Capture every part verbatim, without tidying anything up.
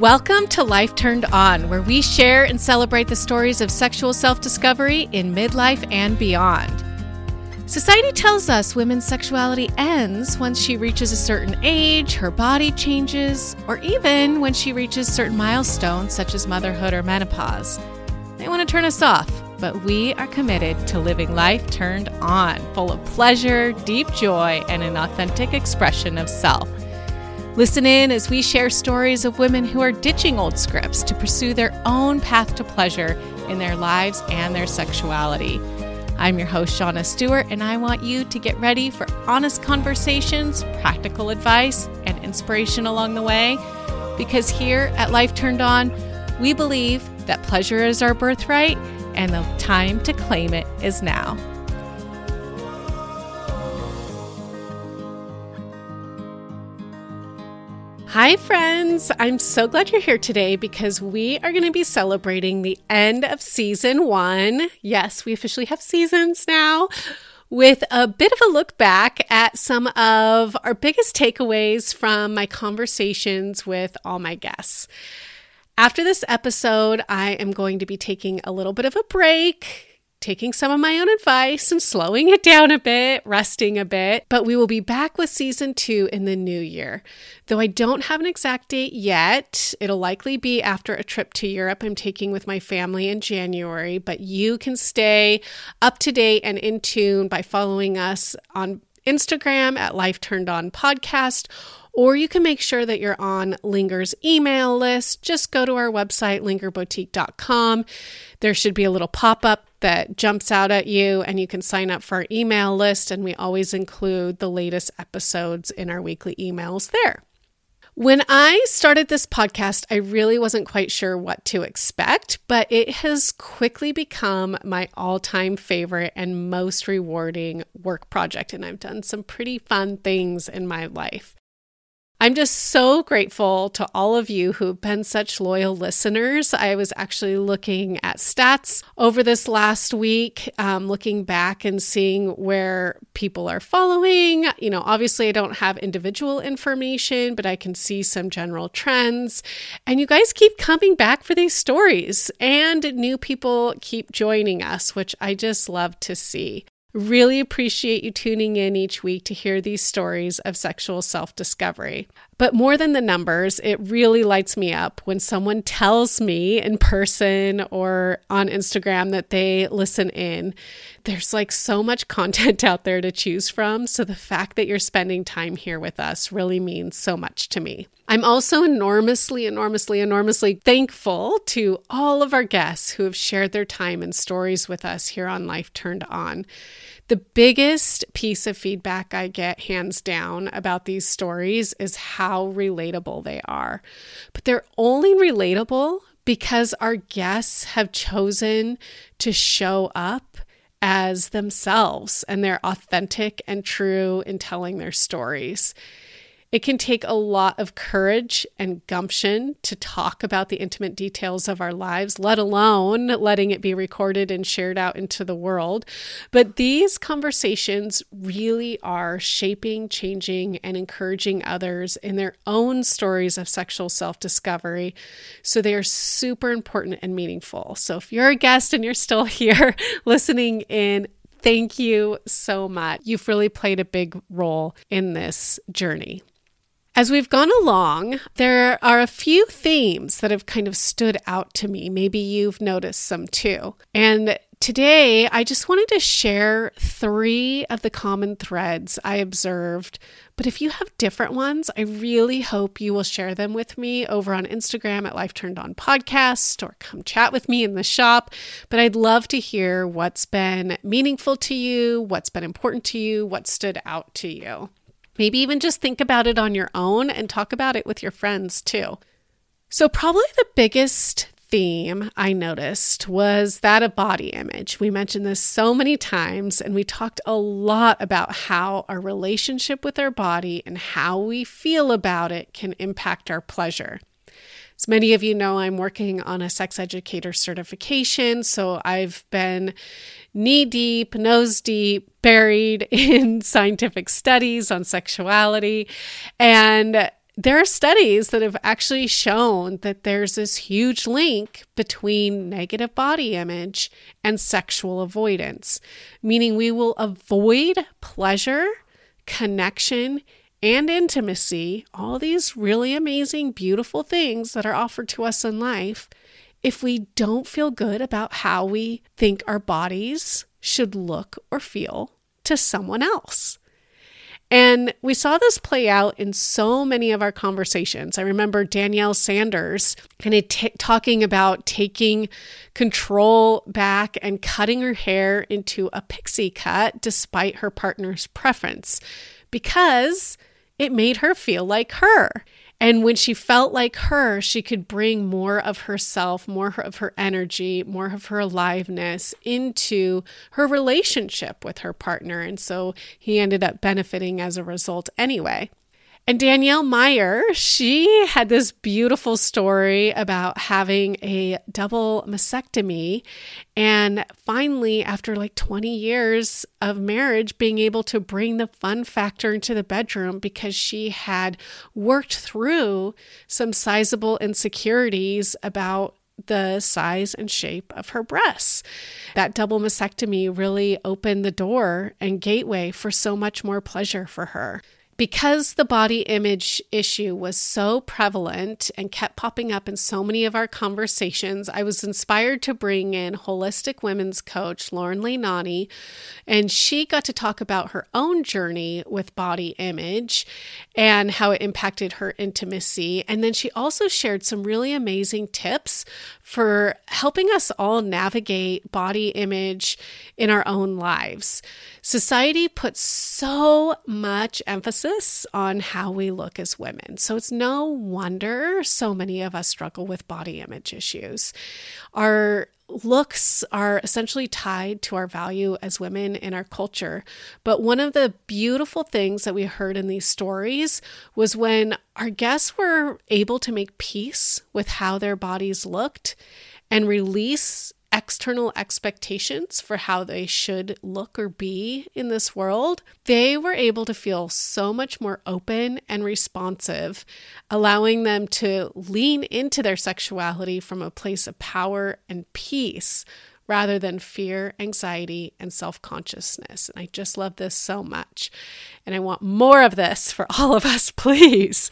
Welcome to Life Turned On, where we share and celebrate the stories of sexual self-discovery in midlife and beyond. Society tells us women's sexuality ends once she reaches a certain age, her body changes, or even when she reaches certain milestones such as motherhood or menopause. They want to turn us off, but we are committed to living life turned on, full of pleasure, deep joy, and an authentic expression of self. Listen in as we share stories of women who are ditching old scripts to pursue their own path to pleasure in their lives and their sexuality. I'm your host, Shauna Stewart, and I want you to get ready for honest conversations, practical advice, and inspiration along the way. Because here at Life Turned On, we believe that pleasure is our birthright and the time to claim it is now. Hi friends, I'm so glad you're here today because we are going to be celebrating the end of season one. Yes, we officially have seasons now, with a bit of a look back at some of our biggest takeaways from my conversations with all my guests. After this episode, I am going to be taking a little bit of a break, taking some of my own advice and slowing it down a bit, resting a bit, but we will be back with season two in the new year. Though I don't have an exact date yet, it'll likely be after a trip to Europe I'm taking with my family in January, but you can stay up to date and in tune by following us on Instagram at Life Turned On Podcast, or you can make sure that you're on Linger's email list. Just go to our website, linger boutique dot com. There should be a little pop-up that jumps out at you, and you can sign up for our email list, and we always include the latest episodes in our weekly emails there. When I started this podcast, I really wasn't quite sure what to expect, but it has quickly become my all-time favorite and most rewarding work project, and I've done some pretty fun things in my life. I'm just so grateful to all of you who've been such loyal listeners. I was actually looking at stats over this last week, um, looking back and seeing where people are following. You know, obviously I don't have individual information, but I can see some general trends. And you guys keep coming back for these stories, and new people keep joining us, which I just love to see. Really appreciate you tuning in each week to hear these stories of sexual self-discovery. But more than the numbers, it really lights me up when someone tells me in person or on Instagram that they listen in. There's like so much content out there to choose from, so the fact that you're spending time here with us really means so much to me. I'm also enormously, enormously, enormously thankful to all of our guests who have shared their time and stories with us here on Life Turned On. The biggest piece of feedback I get, hands down, about these stories is how relatable they are. But they're only relatable because our guests have chosen to show up as themselves, and they're authentic and true in telling their stories. It can take a lot of courage and gumption to talk about the intimate details of our lives, let alone letting it be recorded and shared out into the world. But these conversations really are shaping, changing, and encouraging others in their own stories of sexual self-discovery. So they are super important and meaningful. So if you're a guest and you're still here listening in, thank you so much. You've really played a big role in this journey. As we've gone along, there are a few themes that have kind of stood out to me. Maybe you've noticed some too. And today, I just wanted to share three of the common threads I observed. But if you have different ones, I really hope you will share them with me over on Instagram at Life Turned On Podcast, or come chat with me in the shop. But I'd love to hear what's been meaningful to you, what's been important to you, what stood out to you. Maybe even just think about it on your own and talk about it with your friends too. So probably the biggest theme I noticed was that of body image. We mentioned this so many times, and we talked a lot about how our relationship with our body and how we feel about it can impact our pleasure. As many of you know, I'm working on a sex educator certification, so I've been knee-deep, nose-deep, buried in scientific studies on sexuality. And there are studies that have actually shown that there's this huge link between negative body image and sexual avoidance, meaning we will avoid pleasure, connection, and intimacy, all these really amazing, beautiful things that are offered to us in life, if we don't feel good about how we think our bodies should look or feel to someone else. And we saw this play out in so many of our conversations. I remember Danielle Sanders kind of t- talking about taking control back and cutting her hair into a pixie cut despite her partner's preference, because it made her feel like her. And when she felt like her, she could bring more of herself, more of her energy, more of her aliveness into her relationship with her partner. And so he ended up benefiting as a result anyway. And Danielle Meyer, she had this beautiful story about having a double mastectomy, and finally, after like twenty years of marriage, being able to bring the fun factor into the bedroom because she had worked through some sizable insecurities about the size and shape of her breasts. That double mastectomy really opened the door and gateway for so much more pleasure for her. Because the body image issue was so prevalent and kept popping up in so many of our conversations, I was inspired to bring in holistic women's coach Lauren Leilani, and she got to talk about her own journey with body image and how it impacted her intimacy. And then she also shared some really amazing tips for helping us all navigate body image in our own lives. Society puts so much emphasis on how we look as women. So it's no wonder so many of us struggle with body image issues. Our looks are essentially tied to our value as women in our culture. But one of the beautiful things that we heard in these stories was when our guests were able to make peace with how their bodies looked and release external expectations for how they should look or be in this world, they were able to feel so much more open and responsive, allowing them to lean into their sexuality from a place of power and peace rather than fear, anxiety, and self-consciousness. And I just love this so much. And I want more of this for all of us, please.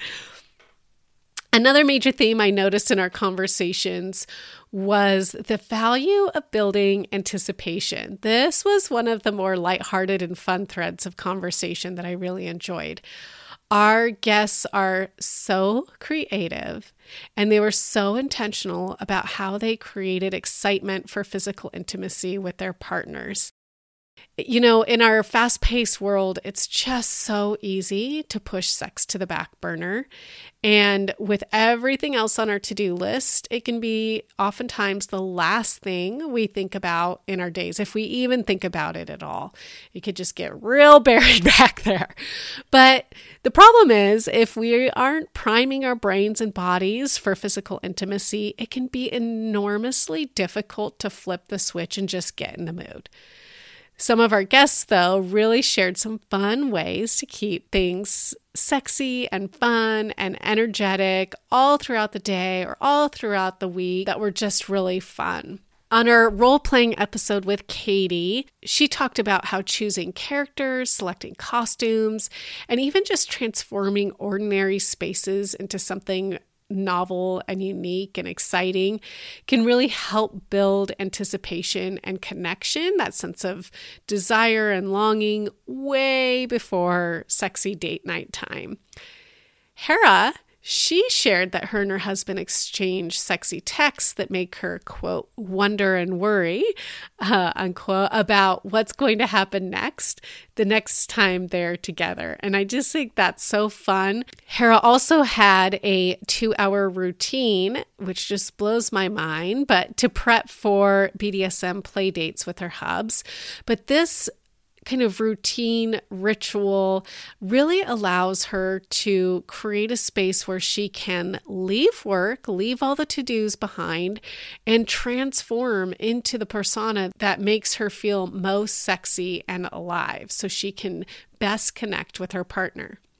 Another major theme I noticed in our conversations was the value of building anticipation. This was one of the more lighthearted and fun threads of conversation that I really enjoyed. Our guests are so creative, and they were so intentional about how they created excitement for physical intimacy with their partners. You know, in our fast-paced world, it's just so easy to push sex to the back burner. And with everything else on our to-do list, it can be oftentimes the last thing we think about in our days, if we even think about it at all. It could just get real buried back there. But the problem is, if we aren't priming our brains and bodies for physical intimacy, it can be enormously difficult to flip the switch and just get in the mood. Some of our guests, though, really shared some fun ways to keep things sexy and fun and energetic all throughout the day or all throughout the week that were just really fun. On our role-playing episode with Katie, she talked about how choosing characters, selecting costumes, and even just transforming ordinary spaces into something novel and unique and exciting can really help build anticipation and connection, that sense of desire and longing way before sexy date night time. Hera, she shared that her and her husband exchanged sexy texts that make her, quote, wonder and worry, uh, unquote, about what's going to happen next, the next time they're together. And I just think that's so fun. Hera also had a two-hour routine, which just blows my mind, but to prep for B D S M play dates with her hubs. But this kind of routine ritual really allows her to create a space where she can leave work, leave all the to-dos behind, and transform into the persona that makes her feel most sexy and alive so she can best connect with her partner.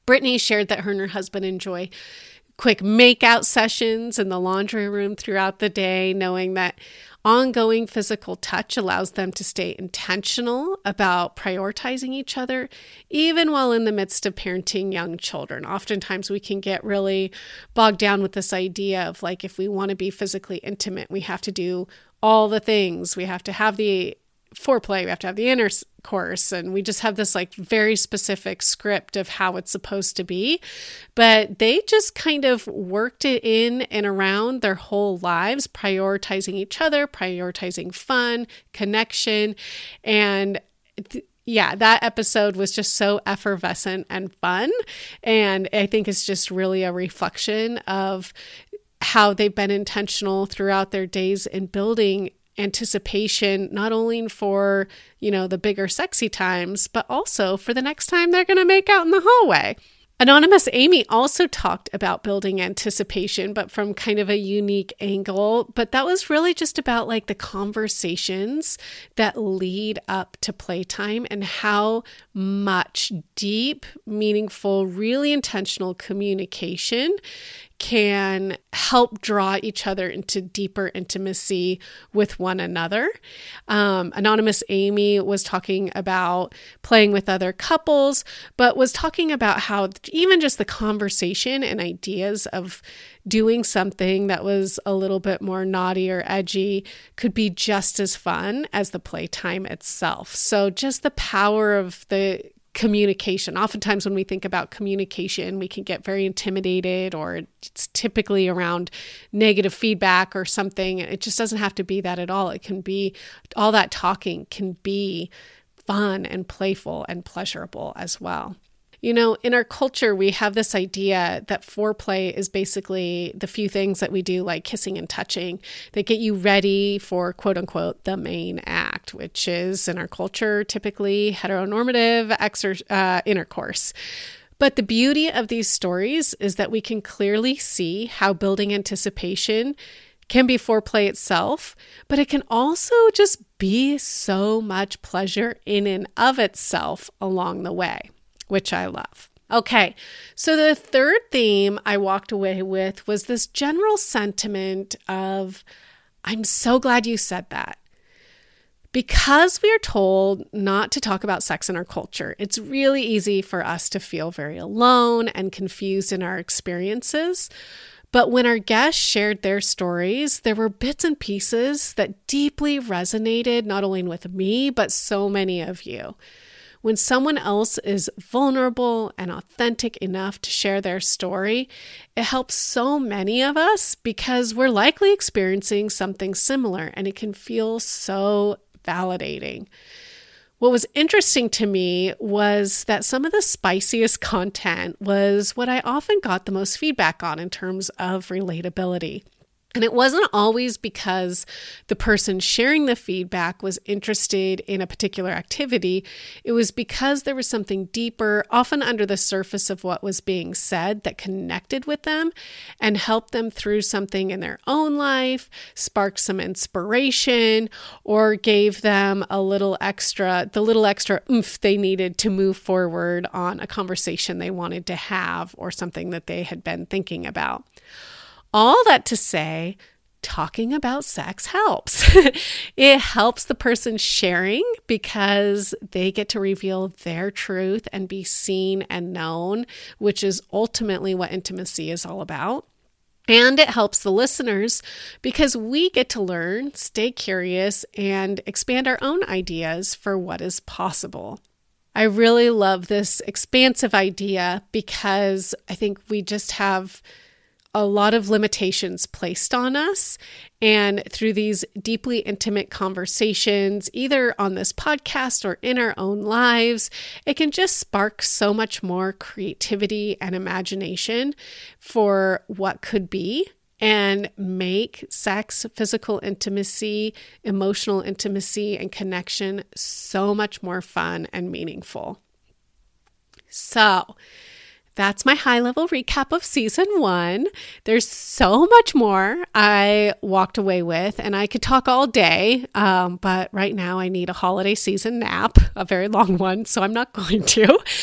Brittany shared that her and her husband enjoy quick makeout sessions in the laundry room throughout the day, knowing that ongoing physical touch allows them to stay intentional about prioritizing each other, even while in the midst of parenting young children. Oftentimes we can get really bogged down with this idea of like, if we want to be physically intimate, we have to do all the things. We have to have the foreplay, we have to have the intercourse, and we just have this like very specific script of how it's supposed to be. But they just kind of worked it in and around their whole lives, prioritizing each other, prioritizing fun, connection. And th- yeah, that episode was just so effervescent and fun. And I think it's just really a reflection of how they've been intentional throughout their days in building anticipation, not only for, you know, the bigger sexy times, but also for the next time they're going to make out in the hallway. Anonymous Amy also talked about building anticipation, but from kind of a unique angle. But that was really just about like the conversations that lead up to playtime and how much deep, meaningful, really intentional communication can help draw each other into deeper intimacy with one another. Um, Anonymous Amy was talking about playing with other couples, but was talking about how even just the conversation and ideas of doing something that was a little bit more naughty or edgy could be just as fun as the playtime itself. So just the power of the communication. Oftentimes when we think about communication, we can get very intimidated, or it's typically around negative feedback or something. It just doesn't have to be that at all. It can be, all that talking can be fun and playful and pleasurable as well. You know, in our culture, we have this idea that foreplay is basically the few things that we do, like kissing and touching, that get you ready for, quote unquote, the main act, which is in our culture, typically heteronormative exer- uh, intercourse. But the beauty of these stories is that we can clearly see how building anticipation can be foreplay itself, but it can also just be so much pleasure in and of itself along the way, which I love. Okay, so the third theme I walked away with was this general sentiment of, I'm so glad you said that. Because we are told not to talk about sex in our culture, it's really easy for us to feel very alone and confused in our experiences. But when our guests shared their stories, there were bits and pieces that deeply resonated, not only with me, but so many of you. When someone else is vulnerable and authentic enough to share their story, it helps so many of us because we're likely experiencing something similar, and it can feel so validating. What was interesting to me was that some of the spiciest content was what I often got the most feedback on in terms of relatability. And it wasn't always because the person sharing the feedback was interested in a particular activity. It was because there was something deeper, often under the surface of what was being said, that connected with them and helped them through something in their own life, sparked some inspiration, or gave them a little extra, the little extra oomph they needed to move forward on a conversation they wanted to have or something that they had been thinking about. All that to say, talking about sex helps. It helps the person sharing because they get to reveal their truth and be seen and known, which is ultimately what intimacy is all about. And it helps the listeners because we get to learn, stay curious, and expand our own ideas for what is possible. I really love this expansive idea because I think we just have a lot of limitations placed on us. And through these deeply intimate conversations, either on this podcast or in our own lives, it can just spark so much more creativity and imagination for what could be and make sex, physical intimacy, emotional intimacy, and connection so much more fun and meaningful. So, that's my high-level recap of season one. There's so much more I walked away with, and I could talk all day, um, but right now I need a holiday season nap, a very long one, so I'm not going to.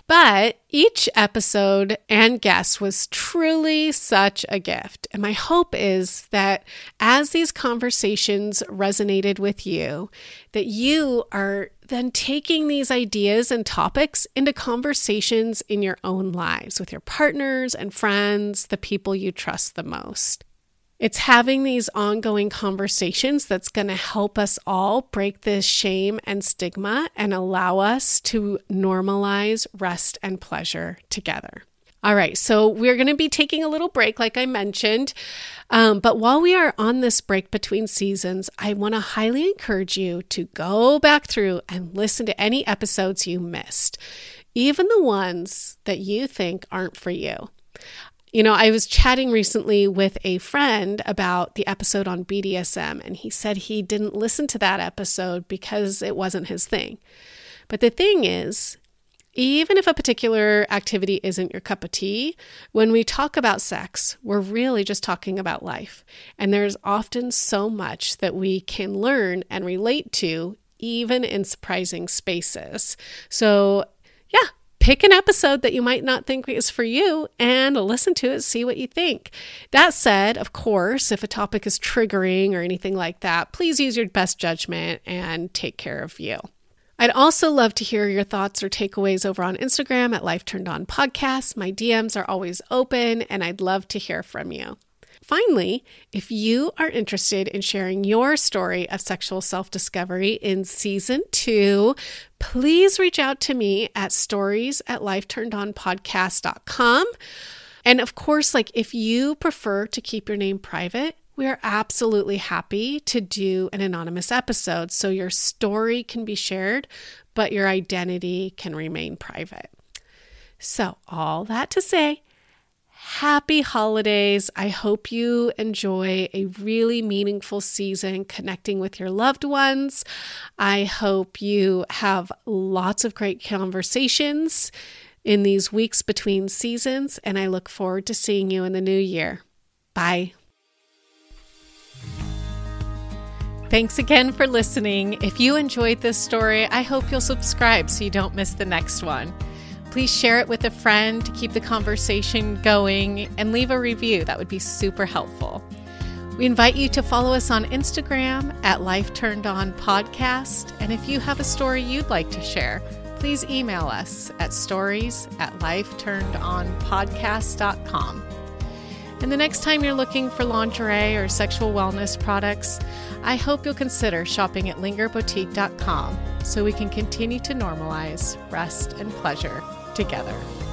But each episode and guest was truly such a gift. And my hope is that as these conversations resonated with you, that you are then taking these ideas and topics into conversations in your own lives with your partners and friends, the people you trust the most. It's having these ongoing conversations that's going to help us all break this shame and stigma and allow us to normalize rest and pleasure together. All right, so we're going to be taking a little break, like I mentioned. Um, but while we are on this break between seasons, I want to highly encourage you to go back through and listen to any episodes you missed, even the ones that you think aren't for you. You know, I was chatting recently with a friend about the episode on B D S M, and he said he didn't listen to that episode because it wasn't his thing. But the thing is, even if a particular activity isn't your cup of tea, when we talk about sex, we're really just talking about life. And there's often so much that we can learn and relate to, even in surprising spaces. So, yeah. Pick an episode that you might not think is for you and listen to it, see what you think. That said, of course, if a topic is triggering or anything like that, please use your best judgment and take care of you. I'd also love to hear your thoughts or takeaways over on Instagram at Life Turned On Podcast. My D Ms are always open and I'd love to hear from you. Finally, if you are interested in sharing your story of sexual self-discovery in season two, please reach out to me at stories at life turned on podcast dot com. And of course, like if you prefer to keep your name private, we are absolutely happy to do an anonymous episode so your story can be shared, but your identity can remain private. So all that to say, happy holidays. I hope you enjoy a really meaningful season connecting with your loved ones. I hope you have lots of great conversations in these weeks between seasons, and I look forward to seeing you in the new year. Bye. Thanks again for listening. If you enjoyed this story, I hope you'll subscribe so you don't miss the next one. Please share it with a friend to keep the conversation going and leave a review. That would be super helpful. We invite you to follow us on Instagram at Life Turned On Podcast. And if you have a story you'd like to share, please email us at stories at life turned on podcast dot com. And the next time you're looking for lingerie or sexual wellness products, I hope you'll consider shopping at linger boutique dot com so we can continue to normalize rest and pleasure together.